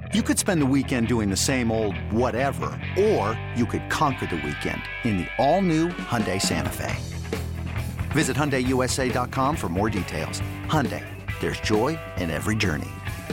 You could spend the weekend doing the same old whatever, or you could conquer the weekend in the all-new Hyundai Santa Fe. Visit HyundaiUSA.com for more details. Hyundai, there's joy in every journey.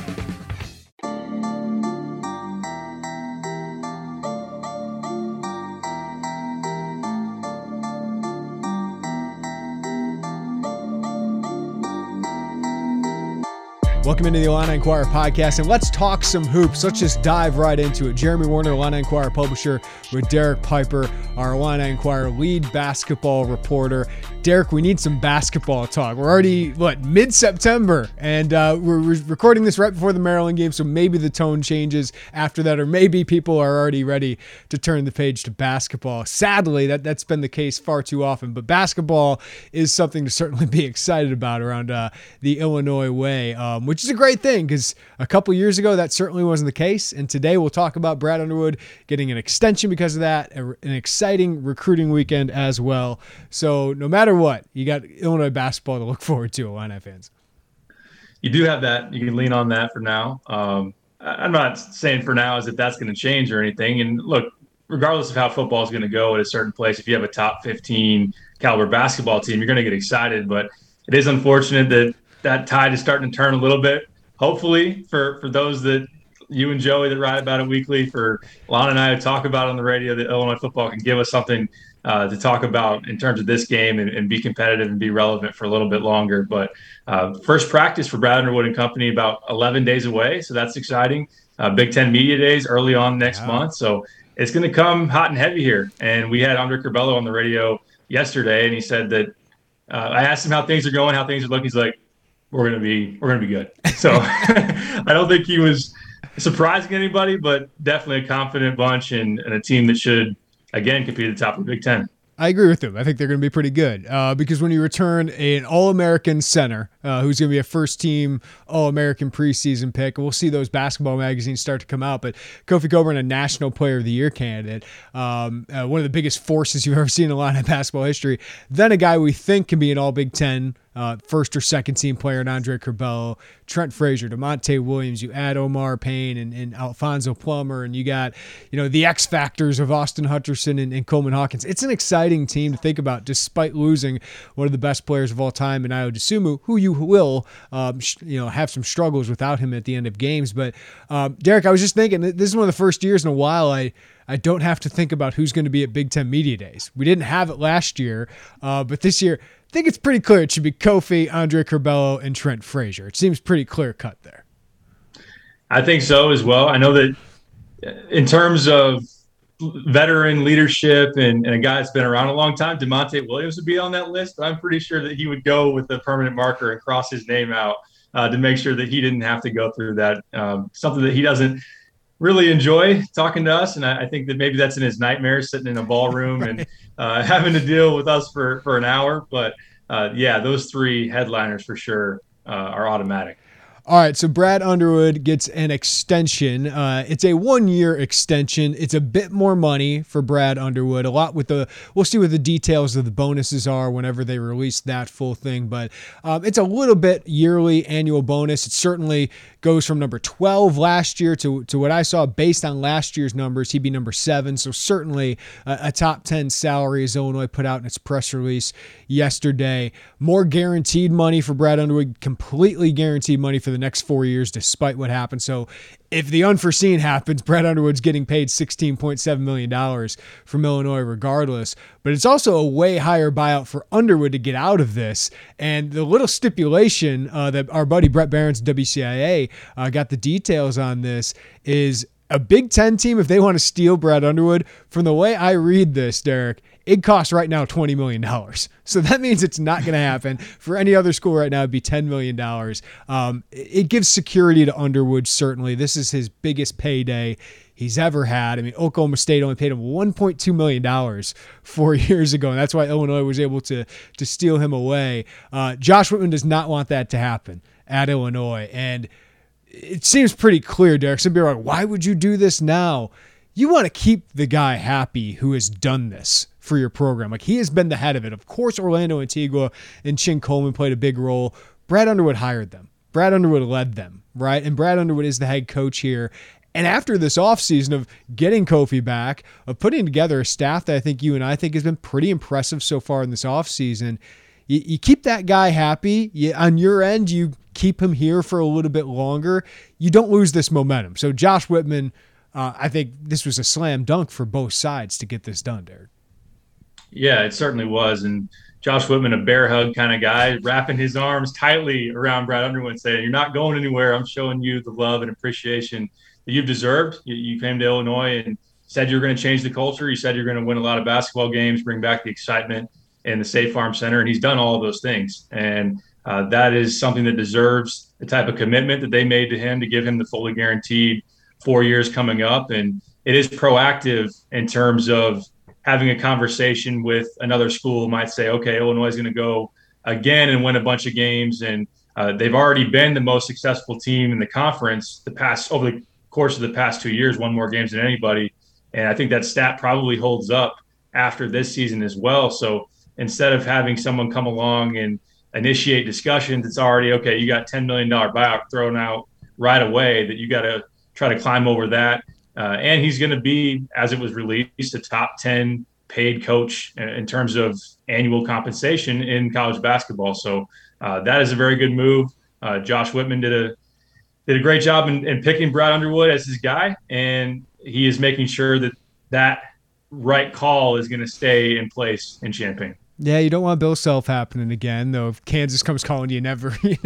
Welcome into the Illini Inquirer podcast, and let's talk some hoops. Let's just dive right into it. Jeremy Warner, Illini Inquirer publisher, with Derek Piper, our Illini Inquirer lead basketball reporter. Derek, we need some basketball talk. We're already, mid-September, and we're recording this right before the Maryland game, so maybe the tone changes after that, or maybe people are already ready to turn the page to basketball. Sadly, that's been the case far too often, but basketball is something to certainly be excited about around the Illinois way, which is a great thing because a couple years ago that certainly wasn't the case. And today we'll talk about Brad Underwood getting an extension because of that, an exciting recruiting weekend as well. So no matter what, you got Illinois basketball to look forward to, Illini fans. You do have that. You can lean on that for now. I'm not saying for now as if that's going to change or anything. And look, regardless of how football is going to go at a certain place, if you have a top 15 caliber basketball team, you're going to get excited. But it is unfortunate that tide is starting to turn a little bit. Hopefully for those that you and Joey that write about it weekly, for Lon and I to talk about on the radio, that Illinois football can give us something to talk about in terms of this game and be competitive and be relevant for a little bit longer. But first practice for Brad Underwood and company about 11 days away. So that's exciting. Big Ten Media Days early on next month. So it's going to come hot and heavy here. And we had Andre Curbelo on the radio yesterday, and he said that I asked him how things are going, how things are looking. He's like, we're gonna be good. So I don't think he was surprising anybody, but definitely a confident bunch and a team that should again compete at the top of the Big Ten. I agree with him. I think they're going to be pretty good because when you return an All-American center who's going to be a first-team All-American preseason pick, we'll see those basketball magazines start to come out. But Kofi Cockburn, a National Player of the Year candidate, one of the biggest forces you've ever seen in a lot of basketball history. Then a guy we think can be an All-Big Ten first or second team player in Andre Curbelo, Trent Frazier, DeMonte Williams. You add Omar Payne and Alfonso Plummer, and you got the X factors of Austin Hutcherson and Coleman Hawkins. It's an exciting team to think about, despite losing one of the best players of all time in Ayo Dosunmu, who you will have some struggles without him at the end of games. But Derek, I was just thinking, this is one of the first years in a while I don't have to think about who's going to be at Big Ten Media Days. We didn't have it last year, but this year, I think it's pretty clear it should be Kofi, Andre Curbelo, and Trent Frazier. It seems pretty clear cut there. I think so as well. I know that in terms of veteran leadership and a guy that's been around a long time, DeMonte Williams would be on that list. But I'm pretty sure that he would go with a permanent marker and cross his name out to make sure that he didn't have to go through that. Something that he doesn't really enjoy talking to us, and I think that maybe that's in his nightmares, sitting in a ballroom and having to deal with us for an hour. But those three headliners for sure are automatic. All right, so Brad Underwood gets an extension. It's a 1-year extension. It's a bit more money for Brad Underwood. We'll see what the details of the bonuses are whenever they release that full thing. But it's a little bit yearly annual bonus. It certainly goes from number 12 last year to what I saw based on last year's numbers. He'd be number 7. So certainly a top 10 salary, as Illinois put out in its press release yesterday. More guaranteed money for Brad Underwood, completely guaranteed money for the next 4 years, despite what happened. So if the unforeseen happens, Brad Underwood's getting paid $16.7 million from Illinois regardless. But it's also a way higher buyout for Underwood to get out of this. And the little stipulation that our buddy Brett Barons, WCIA, got the details on this is a Big Ten team, if they want to steal Brad Underwood, from the way I read this, Derek, it costs right now $20 million. So that means it's not going to happen. For any other school right now, it'd be $10 million. It gives security to Underwood, certainly. This is his biggest payday he's ever had. I mean, Oklahoma State only paid him $1.2 million 4 years ago, and that's why Illinois was able to steal him away. Josh Whitman does not want that to happen at Illinois, and it seems pretty clear, Derek. Some people are like, why would you do this now? You want to keep the guy happy who has done this for your program. Like, he has been the head of it. Of course, Orlando Antigua and Chin Coleman played a big role. Brad Underwood hired them. Brad Underwood led them, right? And Brad Underwood is the head coach here. And after this offseason of getting Kofi back, of putting together a staff that I think you and I think has been pretty impressive so far in this offseason, you keep that guy happy. On your end, you keep him here for a little bit longer. You don't lose this momentum. So Josh Whitman, I think this was a slam dunk for both sides to get this done, Derek. Yeah, it certainly was. And Josh Whitman, a bear hug kind of guy, wrapping his arms tightly around Brad Underwood, saying, "You're not going anywhere. I'm showing you the love and appreciation that you've deserved. You came to Illinois and said you're going to change the culture. You said you're going to win a lot of basketball games, bring back the excitement in the State Farm Center." And he's done all of those things. And that is something that deserves the type of commitment that they made to him to give him the fully guaranteed 4 years coming up. And it is proactive in terms of having a conversation with another school who might say, okay, Illinois is going to go again and win a bunch of games. And they've already been the most successful team in the conference over the course of the past 2 years, won more games than anybody. And I think that stat probably holds up after this season as well. So instead of having someone come along and initiate discussions, it's already, okay, you got $10 million buyout thrown out right away that you got to try to climb over that. And he's going to be, as it was released, a top 10 paid coach in terms of annual compensation in college basketball. So that is a very good move. Josh Whitman did a great job in picking Brad Underwood as his guy, and he is making sure that right call is going to stay in place in Champaign. Yeah, you don't want Bill Self happening again, though. If Kansas comes calling, you're never safe.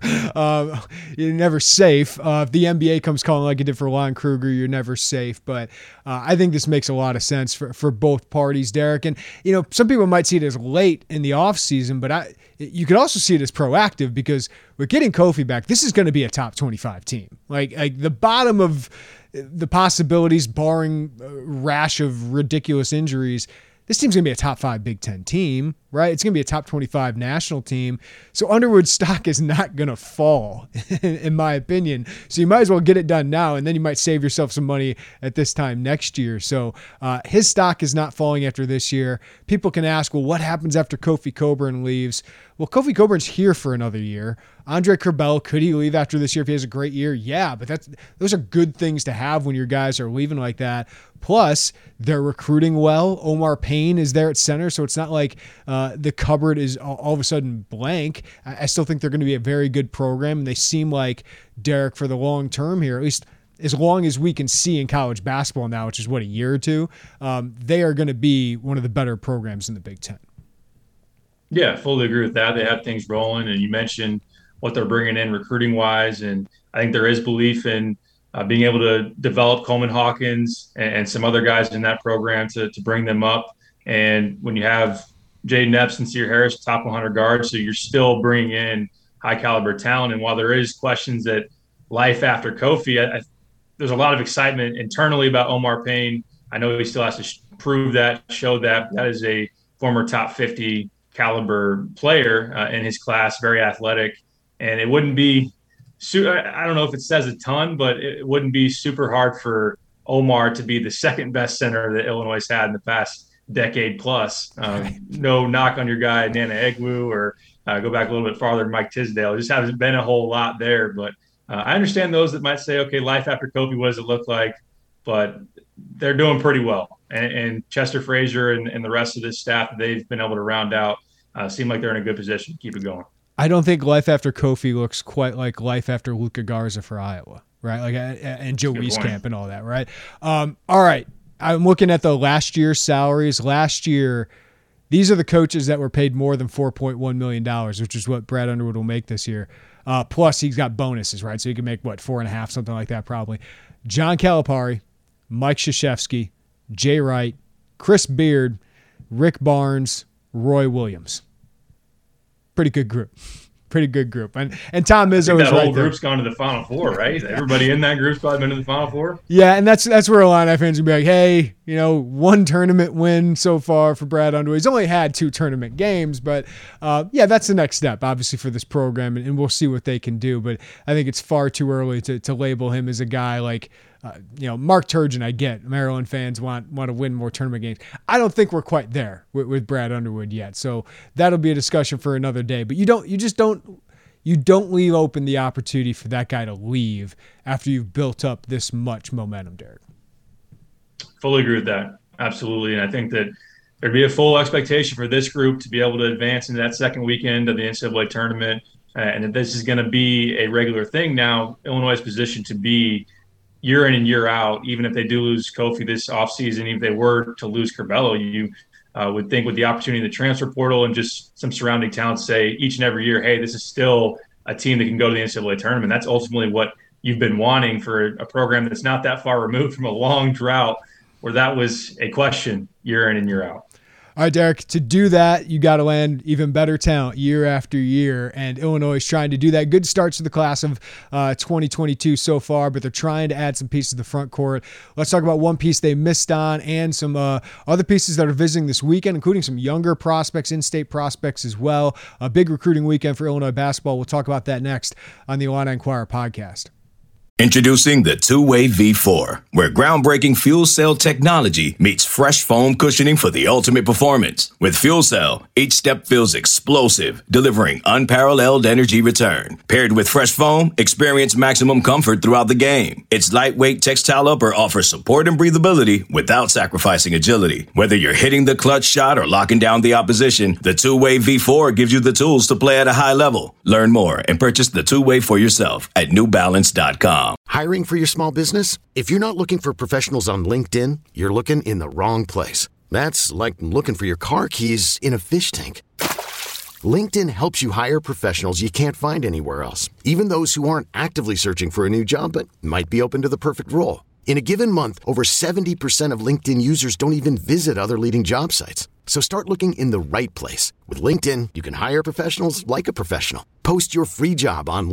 If the NBA comes calling like it did for Lon Kruger, you're never safe. But I think this makes a lot of sense for both parties, Derek. And some people might see it as late in the offseason, but you could also see it as proactive because we're getting Kofi back. This is going to be a top 25 team, like the bottom of the possibilities, barring a rash of ridiculous injuries. This team's going to be a top 5 Big Ten team, right? It's going to be a top 25 national team. So Underwood's stock is not going to fall, in my opinion. So you might as well get it done now, and then you might save yourself some money at this time next year. So his stock is not falling after this year. People can ask, well, what happens after Kofi Cockburn leaves? Well, Kofi Cockburn's here for another year. Andre Kerbel, could he leave after this year if he has a great year? Yeah, but those are good things to have when your guys are leaving like that. Plus, they're recruiting well. Omar Payne is there at center, so it's not like the cupboard is all of a sudden blank. I still think they're going to be a very good program, and they seem like, Derek, for the long term here, at least as long as we can see in college basketball now, which is, a year or two, they are going to be one of the better programs in the Big Ten. Yeah, fully agree with that. They have things rolling, and you mentioned what they're bringing in recruiting-wise, and I think there is belief in being able to develop Coleman Hawkins and some other guys in that program to bring them up. And when you have Jaden Epps and Sear Harris, top 100 guards, so you're still bringing in high-caliber talent. And while there is questions that life after Kofi, there's a lot of excitement internally about Omar Payne. I know he still has to prove that, show that. That is a former top 50 caliber player in his class, very athletic. And it wouldn't be I don't know if it says a ton, but it wouldn't be super hard for Omar to be the second best center that Illinois has had in the past decade plus. No knock on your guy, Nana Egwu, or go back a little bit farther, Mike Tisdale. It just hasn't been a whole lot there. But I understand those that might say, okay, life after Kofi, what does it look like? But they're doing pretty well. And Chester Frazier and the rest of this staff that they've been able to round out seem like they're in a good position to keep it going. I don't think life after Kofi looks quite like life after Luka Garza for Iowa, right? Like and Joe Wieskamp and all that, right? All right. I'm looking at the last year's salaries. Last year, these are the coaches that were paid more than $4.1 million, which is what Brad Underwood will make this year. Plus, he's got bonuses, right? So he can make, 4.5, something like that probably. John Calipari, Mike Krzyzewski, Jay Wright, Chris Beard, Rick Barnes, Roy Williams. Pretty good group. And Tom Izzo is right there. That whole group's gone to the Final Four, right? Everybody in that group's probably been to the Final Four. Yeah, and that's where a lot of fans will be like, hey, one tournament win so far for Brad Underwood. He's only had 2 tournament games, but that's the next step, obviously, for this program, and we'll see what they can do. But I think it's far too early to label him as a guy like Mark Turgeon. I get Maryland fans want to win more tournament games. I don't think we're quite there with Brad Underwood yet. So that'll be a discussion for another day. But you you don't leave open the opportunity for that guy to leave after you've built up this much momentum, Derek. Fully agree with that. Absolutely. And I think that there'd be a full expectation for this group to be able to advance into that second weekend of the NCAA tournament. And that this is going to be a regular thing now. Illinois' position to be year in and year out, even if they do lose Kofi this offseason, even if they were to lose Curbelo, you would think with the opportunity in the transfer portal and just some surrounding talent say each and every year, hey, this is still a team that can go to the NCAA tournament. That's ultimately what you've been wanting for a program that's not that far removed from a long drought where that was a question year in and year out. All right, Derek, to do that, you got to land even better talent year after year, and Illinois is trying to do that. Good starts to the class of 2022 so far, but they're trying to add some pieces to the front court. Let's talk about one piece they missed on and some other pieces that are visiting this weekend, including some younger prospects, in-state prospects as well. A big recruiting weekend for Illinois basketball. We'll talk about that next on the Illini Inquirer podcast. Introducing the Two-Way V4, where groundbreaking fuel cell technology meets fresh foam cushioning for the ultimate performance. With fuel cell, each step feels explosive, delivering unparalleled energy return. Paired with fresh foam, experience maximum comfort throughout the game. Its lightweight textile upper offers support and breathability without sacrificing agility. Whether you're hitting the clutch shot or locking down the opposition, the Two-Way V4 gives you the tools to play at a high level. Learn more and purchase the Two-Way for yourself at newbalance.com. Hiring for your small business? If you're not looking for professionals on LinkedIn, you're looking in the wrong place. That's like looking for your car keys in a fish tank. LinkedIn helps you hire professionals you can't find anywhere else, even those who aren't actively searching for a new job but might be open to the perfect role. In a given month, over 70% of LinkedIn users don't even visit other leading job sites. So start looking in the right place. With LinkedIn, you can hire professionals like a professional. Post your free job on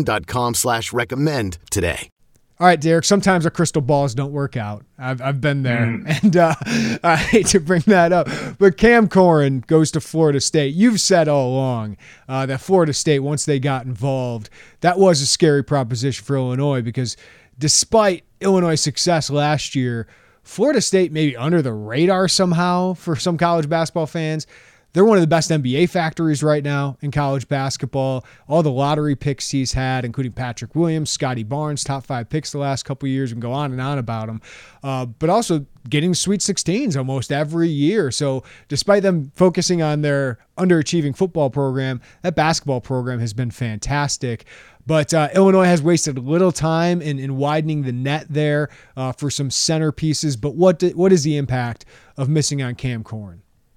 linkedin.com/recommend today. All right, Derek, sometimes our crystal balls don't work out. I've been there, and I hate to bring that up, but Cam Corhen goes to Florida State. You've said all along that Florida State, once they got involved, that was a scary proposition for Illinois because despite Illinois' success last year, Florida State may be under the radar somehow for some college basketball fans. They're one of the best NBA factories right now in college basketball. All the lottery picks he's had, including Patrick Williams, Scotty Barnes, top 5 picks the last couple of years, and go on and on about them. But also getting Sweet 16s almost every year. So despite them focusing on their underachieving football program, that basketball program has been fantastic. But Illinois has wasted little time in widening the net there for some centerpieces. But what is the impact of missing on Cam Corhen?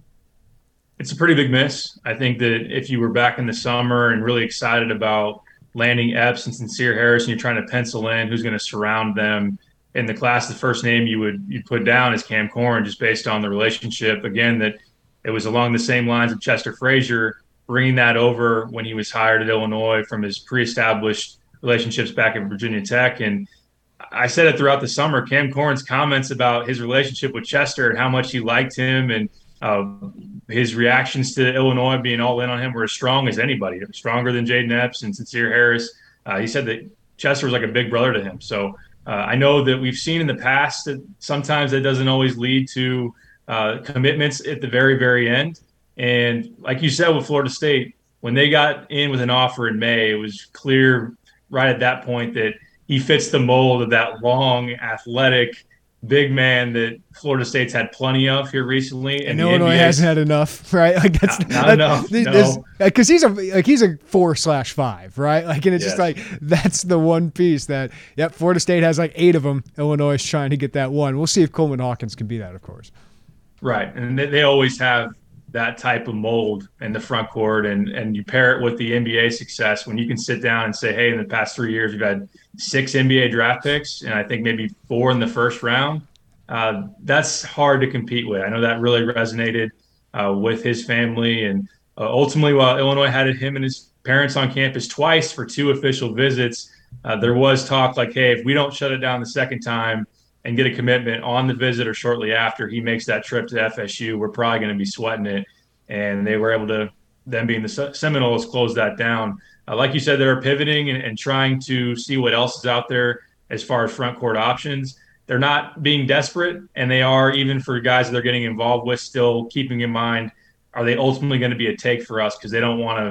It's a pretty big miss. I think that if you were back in the summer and really excited about landing Epps and Sincere Harris, and you're trying to pencil in who's going to surround them in the class, the first name you'd put down is Cam Corhen, just based on the relationship. Again, that it was along the same lines of Chester Frazier, bringing that over when he was hired at Illinois from his pre-established relationships back at Virginia Tech. And I said it throughout the summer, Cam Corhen's comments about his relationship with Chester and how much he liked him and his reactions to Illinois being all in on him were as strong as anybody, stronger than Jaden Epps and Sincere Harris. He said that Chester was like a big brother to him. So I know that we've seen in the past that sometimes that doesn't always lead to commitments at the very, very end. And like you said with Florida State, when they got in with an offer in May, it was clear right at that point that he fits the mold of that long, athletic, big man that Florida State's had plenty of here recently, and Illinois hasn't had enough, right? Like not enough. Because he's a 4/5, right? Like, and it's just like that's the one piece that Florida State has like 8 of them. Illinois is trying to get that one. We'll see if Coleman Hawkins can be that, of course. Right, and they always have that type of mold in the front court, and you pair it with the NBA success when you can sit down and say, hey, in the past 3 years we've had 6 NBA draft picks and I think maybe 4 in the first round. That's hard to compete with. I know that really resonated with his family, and ultimately while Illinois had him and his parents on campus twice for 2 official visits, there was talk like, hey, if we don't shut it down the second time and get a commitment on the visit or shortly after he makes that trip to FSU, we're probably going to be sweating it. And they were able to, them being the Seminoles, close that down. Like you said, they're pivoting and trying to see what else is out there as far as front court options. They're not being desperate, and they are, even for guys that they're getting involved with, still keeping in mind, are they ultimately going to be a take for us? Because they don't want to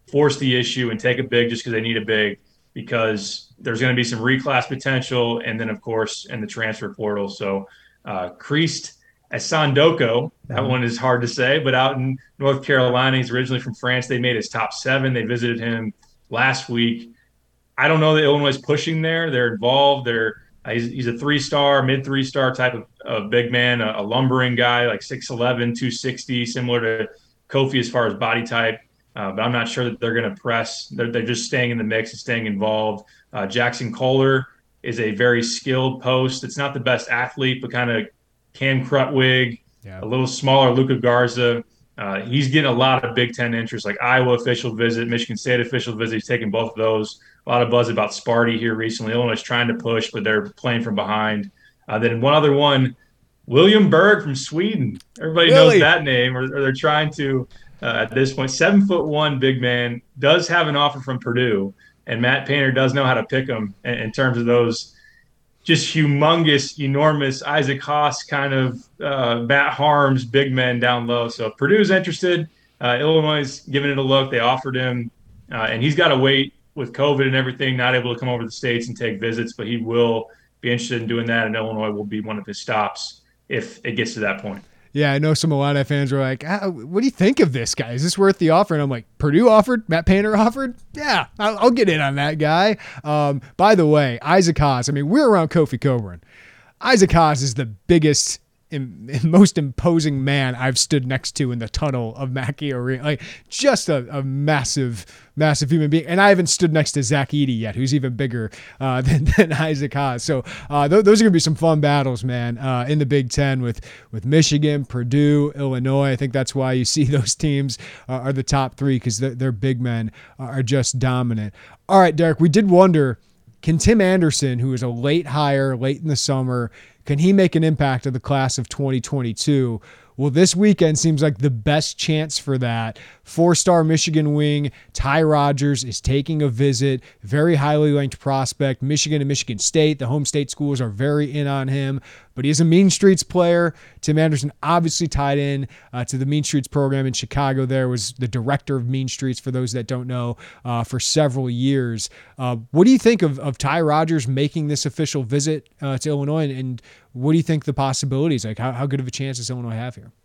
force the issue and take a big just because they need a big, because there's going to be some reclass potential, and then of course in the transfer portal. So Christ Asandoko, that one is hard to say, but out in North Carolina, he's originally from France. They made his top 7. They visited him last week. I don't know that Illinois is pushing there. They're involved. He's a 3-star, mid 3-star type of big man, a lumbering guy, like 6'11", 260, similar to Kofi as far as body type. But I'm not sure that they're going to press. They're just staying in the mix and staying involved. Jackson Kohler is a very skilled post. It's not the best athlete, but kind of Cam Krutwig, a little smaller Luka Garza. He's getting a lot of Big Ten interest, like Iowa official visit, Michigan State official visit. He's taking both of those. A lot of buzz about Sparty here recently. Illinois is trying to push, but they're playing from behind. Then one other one, William Berg from Sweden. Everybody knows that name, or they're trying to at this point. 7'1" big man, does have an offer from Purdue, and Matt Painter does know how to pick him in terms of those just humongous, enormous Isaac Haas kind of Matt Harms big men down low. So if Purdue's interested, Illinois is giving it a look. They offered him, and he's got to wait with COVID and everything, not able to come over to the States and take visits, but he will be interested in doing that, and Illinois will be one of his stops if it gets to that point. Yeah, I know some Illini fans were like, what do you think of this guy? Is this worth the offer? And I'm like, Purdue offered? Matt Painter offered? Yeah, I'll get in on that guy. By the way, Isaac Haas, I mean, we're around Kofi Coburn. Isaac Haas is the biggest and most imposing man I've stood next to in the tunnel of Mackey Arena. Like, just a massive human being. And I haven't stood next to Zach Edey yet, who's even bigger than Isaac Haas. So those are going to be some fun battles, man, in the Big Ten with Michigan, Purdue, Illinois. I think that's why you see those teams are the top 3, because their big men are just dominant. All right, Derek, we did wonder, can Tim Anderson, who is a late hire late in the summer, can he make an impact of the class of 2022? Well, this weekend seems like the best chance for that. 4-star Michigan wing Ty Rodgers is taking a visit. Very highly ranked prospect. Michigan and Michigan State, the home state schools, are very in on him. But he is a Mean Streets player. Tim Anderson obviously tied in to the Mean Streets program in Chicago. There was the director of Mean Streets, for those that don't know, for several years. What do you think of Ty Rodgers making this official visit to Illinois, and what do you think the possibilities? Like, how good of a chance does Illinois have here?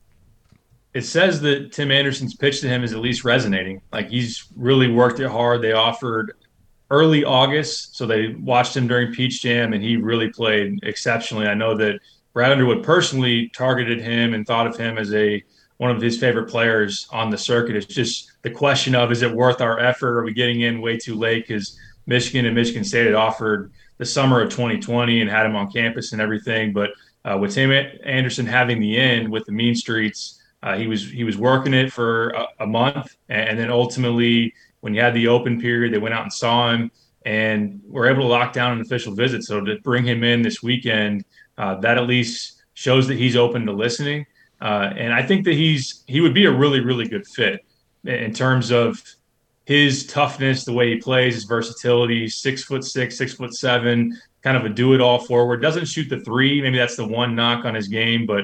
It says that Tim Anderson's pitch to him is at least resonating. Like, he's really worked it hard. They offered early August, so they watched him during Peach Jam, and he really played exceptionally. I know that Brad Underwood personally targeted him and thought of him as one of his favorite players on the circuit. It's just the question of, is it worth our effort? Are we getting in way too late? Because Michigan and Michigan State had offered the summer of 2020 and had him on campus and everything. But with Tim Anderson having the in with the Mean Streets, he was working it for a month, and then ultimately, when you had the open period, they went out and saw him and were able to lock down an official visit. So to bring him in this weekend, that at least shows that he's open to listening. And I think that he would be a really, really good fit in terms of his toughness, the way he plays, his versatility. 6'6", 6'7", kind of a do-it-all forward. Doesn't shoot the 3. Maybe that's the one knock on his game, but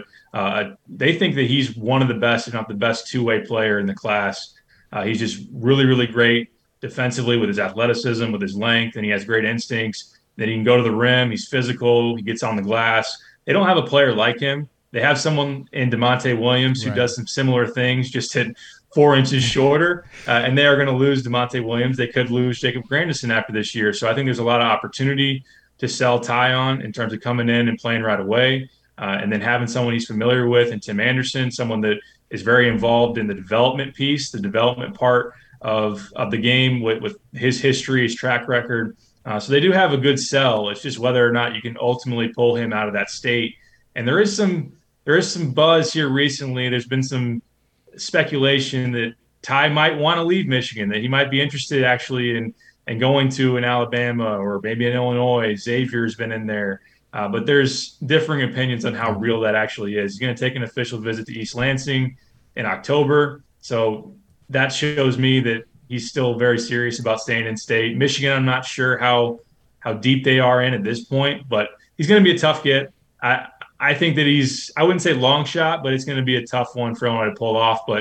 they think that he's one of the best, if not the best, two-way player in the class. He's just really, really great defensively with his athleticism, with his length, and he has great instincts. That he can go to the rim. He's physical. He gets on the glass. They don't have a player like him. They have someone in DeMonte Williams who does some similar things, just at 4 inches shorter, and they are going to lose DeMonte Williams. They could lose Jacob Grandison after this year. So I think there's a lot of opportunity to sell Ty on in terms of coming in and playing right away, and then having someone he's familiar with, and Tim Anderson, someone that is very involved in the development piece, the development part of the game with his history, his track record. So they do have a good sell. It's just whether or not you can ultimately pull him out of that state. And there is some buzz here recently. There's been some speculation that Ty might want to leave Michigan, that he might be interested actually in going to an Alabama or maybe an Illinois. Xavier's been in there. But there's differing opinions on how real that actually is. He's going to take an official visit to East Lansing in October. So that shows me that he's still very serious about staying in state. Michigan, I'm not sure how deep they are in at this point, but he's going to be a tough get. I think that I wouldn't say long shot, but it's going to be a tough one for Illinois to pull off. But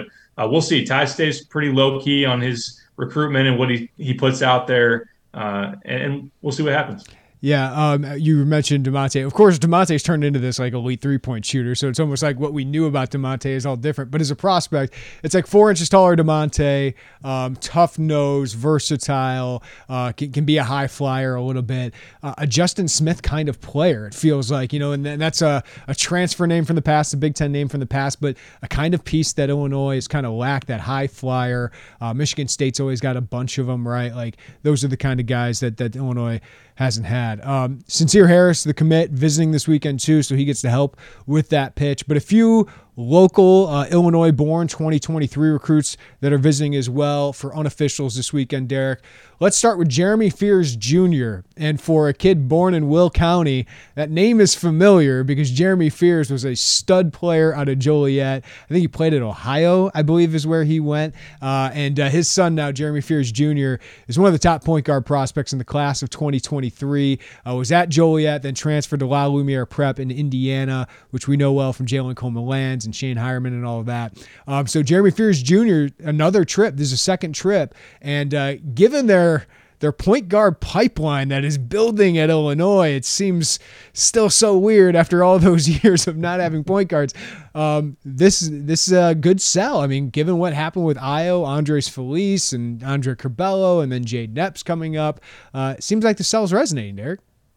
we'll see. Ty stays pretty low key on his recruitment and what he puts out there, and we'll see what happens. Yeah, you mentioned Demonte. Of course, Demonte's turned into this like elite 3-point shooter, so it's almost like what we knew about Demonte is all different. But as a prospect, it's like 4 inches taller Demonte, tough nose, versatile, can be a high flyer a little bit. A Justin Smith kind of player, it feels like, and that's a transfer name from the past, a Big Ten name from the past, but a kind of piece that Illinois has kind of lacked, that high flyer. Michigan State's always got a bunch of them, right? Like those are the kind of guys that Illinois hasn't had. Sincere Harris, the commit, visiting this weekend too, so he gets to help with that pitch. But a few local Illinois-born 2023 recruits that are visiting as well for unofficials this weekend, Derek. Let's start with Jeremy Fears Jr. And for a kid born in Will County, that name is familiar because Jeremy Fears was a stud player out of Joliet. I think he played at Ohio, I believe is where he went. And his son now, Jeremy Fears Jr., is one of the top point guard prospects in the class of 2023. Was at Joliet, then transferred to La Lumiere Prep in Indiana, which we know well from Jalen Coleman-Lands and Shane Hireman and all of that. So Jeremy Fears Jr., another trip. This is a second trip. And given their point guard pipeline that is building at Illinois, it seems still so weird after all those years of not having point guards. This is a good sell. I mean, given what happened with Io, Andres Feliz, and Andre Curbelo, and then Jade Knepp's coming up, it seems like the sell's resonating, Derek.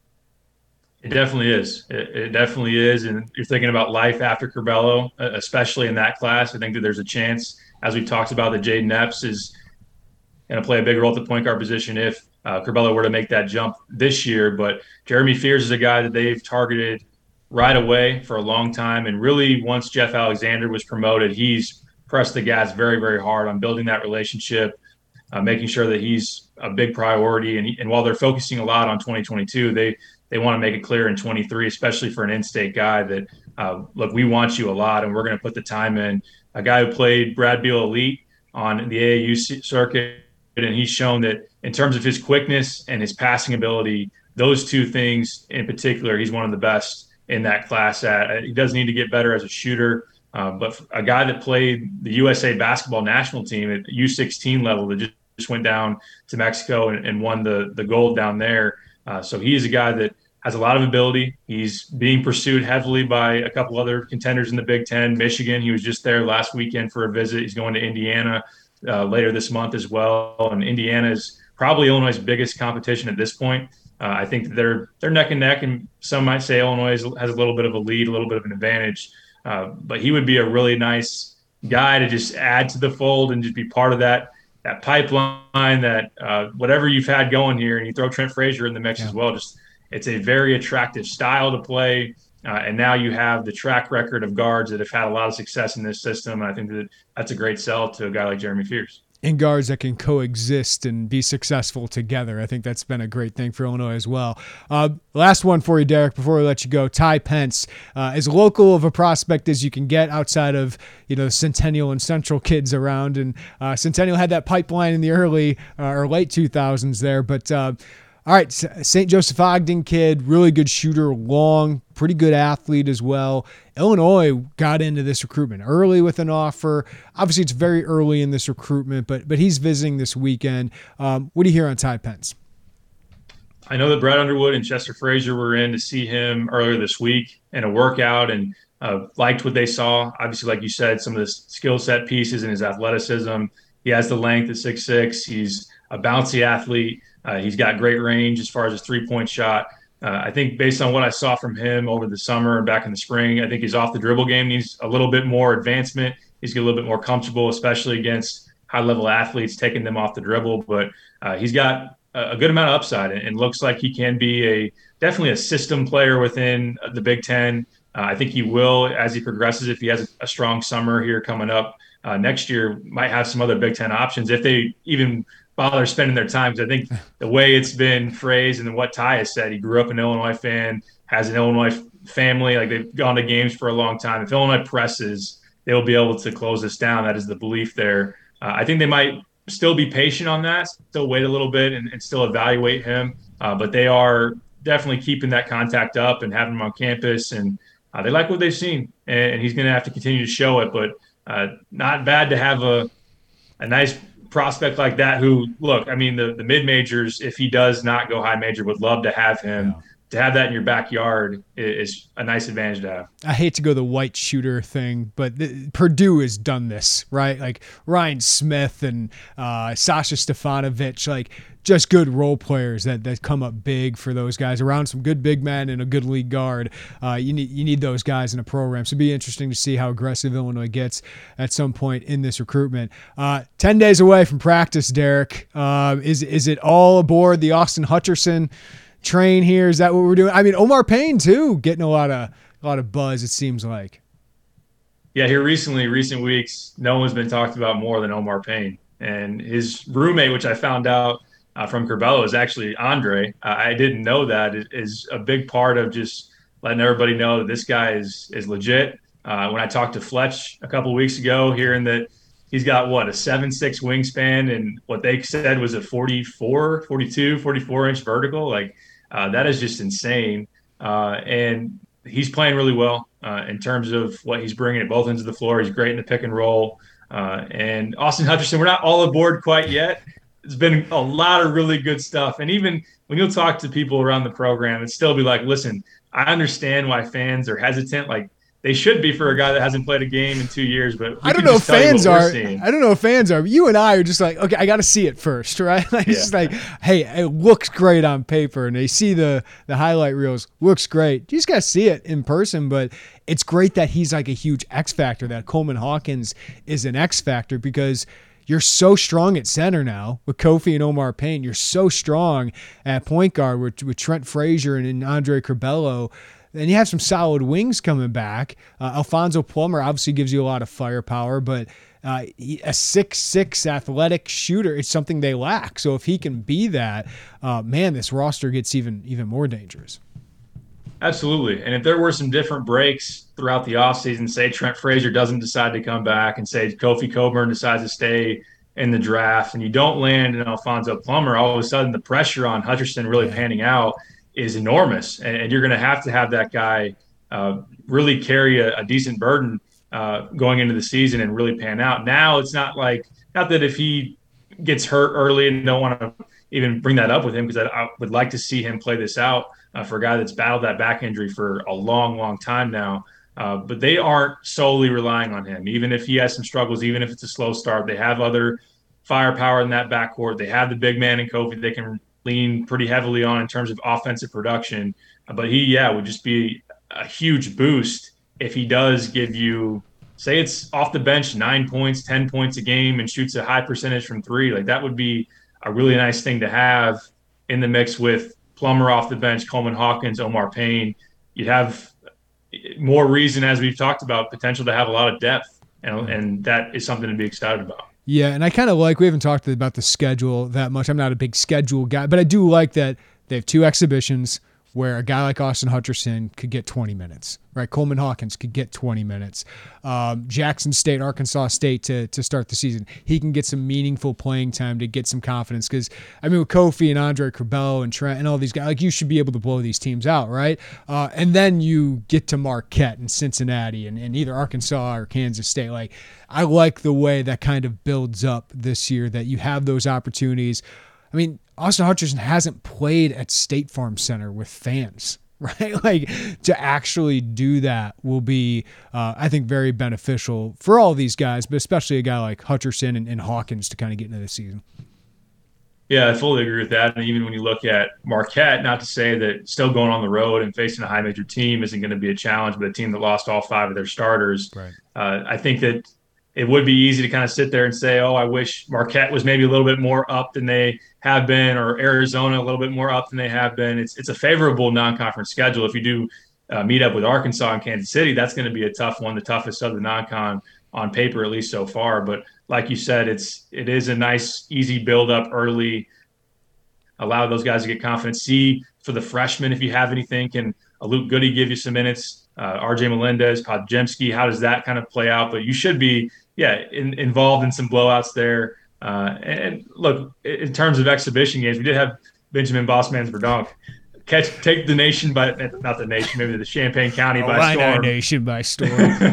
It definitely is. It definitely is. And you're thinking about life after Curbelo, especially in that class. I think that there's a chance, as we talked about, that Jade Knepp's is going to play a big role at the point guard position if Curbelo were to make that jump this year. But Jeremy Fears is a guy that they've targeted right away for a long time. And really, once Jeff Alexander was promoted, he's pressed the gas very, very hard on building that relationship, making sure that he's a big priority. And while they're focusing a lot on 2022, they want to make it clear in 23, especially for an in-state guy, that, look, we want you a lot, and we're going to put the time in. A guy who played Brad Beal Elite on the AAU circuit, and he's shown that in terms of his quickness and his passing ability, those two things in particular, he's one of the best in that class at. He does need to get better as a shooter, but a guy that played the USA basketball national team at U16 level that just went down to Mexico and won the gold down there. So he's a guy that has a lot of ability. He's being pursued heavily by a couple other contenders in the Big Ten. Michigan, he was just there last weekend for a visit. He's going to Indiana later this month as well. And Indiana is probably Illinois' biggest competition at this point. I think that they're neck and neck, and some might say Illinois has a little bit of a lead, a little bit of an advantage. But he would be a really nice guy to just add to the fold and just be part of that pipeline, that whatever you've had going here, and you throw Trent Frazier in the mix as well. It's a very attractive style to play. And now you have the track record of guards that have had a lot of success in this system. And I think that's a great sell to a guy like Jeremy Fears. And guards that can coexist and be successful together. I think that's been a great thing for Illinois as well. Last one for you, Derek, before we let you go. Ty Pence, as local of a prospect as you can get outside of Centennial and Central kids around. And Centennial had that pipeline in the early or late 2000s there. But all right, St. Joseph Ogden kid, really good shooter, long, pretty good athlete as well. Illinois got into this recruitment early with an offer. Obviously, it's very early in this recruitment, but he's visiting this weekend. What do you hear on Ty Pence? I know that Brad Underwood and Chester Frazier were in to see him earlier this week in a workout and liked what they saw. Obviously, like you said, some of the skill set pieces and his athleticism. He has the length at 6'6". He's a bouncy athlete. He's got great range as far as his three-point shot. I think based on what I saw from him over the summer and back in the spring, I think his off-the-dribble game needs a little bit more advancement. He's get a little bit more comfortable, especially against high-level athletes, taking them off the dribble. But he's got a good amount of upside and looks like he can be definitely a system player within the Big Ten. I think he will as he progresses. If he has a strong summer here coming up next year, might have some other Big Ten options if they even – bother spending their time. Because I think the way it's been phrased and what Ty has said, he grew up an Illinois fan, has an Illinois family, like they've gone to games for a long time. If Illinois presses, they'll be able to close this down. That is the belief there. I think they might still be patient on that, still wait a little bit and still evaluate him. But they are definitely keeping that contact up and having him on campus. And they like what they've seen. And he's going to have to continue to show it. But Not bad to have a nice prospect like that who, look, I mean, the mid-majors, if he does not go high major, would love to have him. Yeah. To have that in your backyard is a nice advantage to have. I hate to go the white shooter thing, but Purdue has done this, right? Like Ryan Smith and Sasha Stefanovic, like just good role players that come up big for those guys around some good big men and a good league guard. You need those guys in a program. So it'd be interesting to see how aggressive Illinois gets at some point in this recruitment. 10 days away from practice, Derek. Is it all aboard the Austin Hutcherson train here? Is that what we're doing? I mean, Omar Payne too, getting a lot of buzz, it seems like. Yeah, here recent weeks, no one's been talked about more than Omar Payne. And his roommate, which I found out from Curbelo, is actually Andre. I didn't know that. It is a big part of just letting everybody know that this guy is legit. When I talked to Fletch a couple of weeks ago, hearing that he's got, a 7'6" wingspan and what they said was a 44 inch vertical. Like, that is just insane. And he's playing really well in terms of what he's bringing at both ends of the floor. He's great in the pick and roll. And Austin Hutcherson, we're not all aboard quite yet. It's been a lot of really good stuff. And even when you'll talk to people around the program, it'd still be like, listen, I understand why fans are hesitant. Like, they should be for a guy that hasn't played a game in 2 years, but I don't know if fans are. I don't know if fans are. You and I are just like, okay, I got to see it first, right? Like, it's just like, hey, it looks great on paper, and they see the highlight reels, looks great. You just got to see it in person, but it's great that he's like a huge X factor. That Coleman Hawkins is an X factor because you're so strong at center now with Kofi and Omar Payne. You're so strong at point guard with Trent Frazier and Andre Curbelo. And you have some solid wings coming back. Alfonso Plummer obviously gives you a lot of firepower, but a 6'6" athletic shooter is something they lack. So if he can be that, man, this roster gets even more dangerous. Absolutely. And if there were some different breaks throughout the offseason, say Trent Frazier doesn't decide to come back and say Kofi Coburn decides to stay in the draft and you don't land in Alfonso Plummer, all of a sudden the pressure on Hutcherson really panning out is enormous, and you're going to have that guy really carry a decent burden going into the season and really pan out. Now it's not that if he gets hurt early and don't want to even bring that up with him, because I would like to see him play this out for a guy that's battled that back injury for a long, long time now. But they aren't solely relying on him. Even if he has some struggles, even if it's a slow start, they have other firepower in that backcourt. They have the big man in Kofi they can lean pretty heavily on in terms of offensive production. But he, would just be a huge boost if he does give you, say it's off the bench, 9 points, 10 points a game and shoots a high percentage from three. Like, that would be a really nice thing to have in the mix with Plummer off the bench, Coleman Hawkins, Omar Payne. You'd have more reason, as we've talked about, potential to have a lot of depth. And that is something to be excited about. Yeah, and I kind of we haven't talked about the schedule that much. I'm not a big schedule guy, but I do like that they have two exhibitions where a guy like Austin Hutcherson could get 20 minutes, right? Coleman Hawkins could get 20 minutes. Jackson State, Arkansas State to start the season. He can get some meaningful playing time to get some confidence because, I mean, with Kofi and Andre Curbelo and Trent and all these guys, you should be able to blow these teams out, right? And then you get to Marquette and Cincinnati and either Arkansas or Kansas State. I like the way that kind of builds up this year, that you have those opportunities. I mean, Austin Hutcherson hasn't played at State Farm Center with fans, right? To actually do that will be, I think, very beneficial for all these guys, but especially a guy like Hutcherson and Hawkins to kind of get into the season. Yeah, I fully agree with that. And even when you look at Marquette, not to say that still going on the road and facing a high major team isn't going to be a challenge, but a team that lost all 5 of their starters, right. I think that it would be easy to kind of sit there and say, oh, I wish Marquette was maybe a little bit more up than they have been, or Arizona a little bit more up than they have been. It's a favorable non-conference schedule. If you do meet up with Arkansas and Kansas City, that's going to be a tough one, the toughest of the non-con on paper, at least so far. But like you said, it is a nice, easy build-up early, allow those guys to get confidence. See, for the freshmen, if you have anything, can Luke Goody give you some minutes? RJ Melendez, Podziemski, how does that kind of play out? But you should be involved in some blowouts there. And look, in terms of exhibition games, we did have Benjamin Bossman's Verdonk take the nation not the nation, maybe the Champaign County by storm. Illini Nation by storm.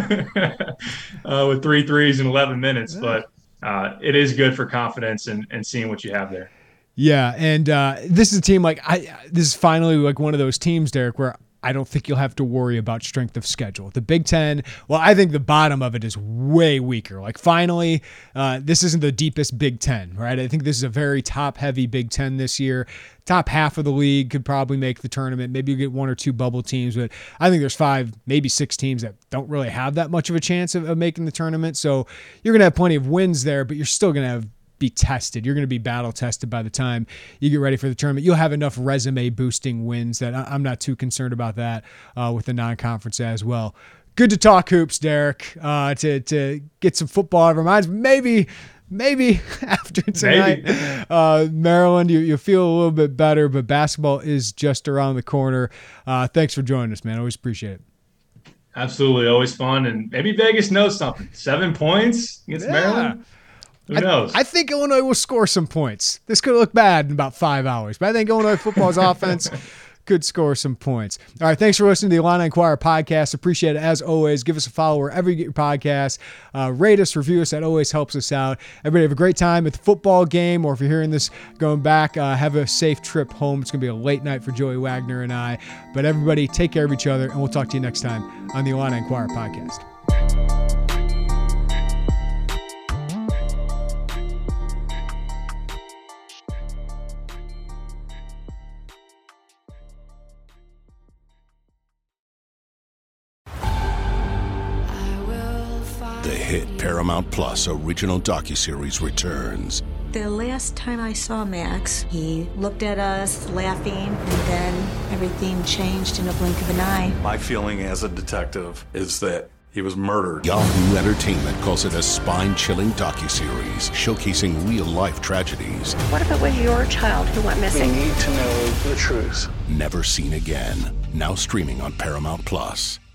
With 3 threes in 11 minutes. But it is good for confidence and seeing what you have there. Yeah, and this is a team this is finally like one of those teams, Derek, where I don't think you'll have to worry about strength of schedule. The Big Ten, well, I think the bottom of it is way weaker. Like finally, this isn't the deepest Big Ten, right? I think this is a very top-heavy Big Ten this year. Top half of the league could probably make the tournament. Maybe you get 1 or 2 bubble teams, but I think there's 5, maybe 6 teams that don't really have that much of a chance of making the tournament. So you're going to have plenty of wins there, but you're still going to be tested. You're going to be battle tested by the time you get ready for the tournament. You'll have enough resume boosting wins that I'm not too concerned about that with the non-conference as well. Good to talk hoops, Derek, to get some football out of our minds. Maybe after tonight, Maryland, you feel a little bit better, but basketball is just around the corner. Thanks for joining us, man. Always appreciate it. Absolutely. Always fun. And maybe Vegas knows something. 7 points against Maryland. Who knows? I think Illinois will score some points. This could look bad in about 5 hours, but I think Illinois football's offense could score some points. All right, thanks for listening to the Illini Inquirer podcast. Appreciate it as always. Give us a follow wherever you get your podcasts. Rate us, review us. That always helps us out. Everybody have a great time at the football game, or if you're hearing this going back, have a safe trip home. It's going to be a late night for Joey Wagner and I. But everybody, take care of each other, and we'll talk to you next time on the Illini Inquirer podcast. The hit Paramount Plus original docuseries returns. The last time I saw Max, he looked at us laughing, and then everything changed in a blink of an eye. My feeling as a detective is that he was murdered. Yahoo Entertainment calls it a spine-chilling docuseries showcasing real-life tragedies. What if it was your child who went missing? We need to know the truth. Never seen again. Now streaming on Paramount Plus.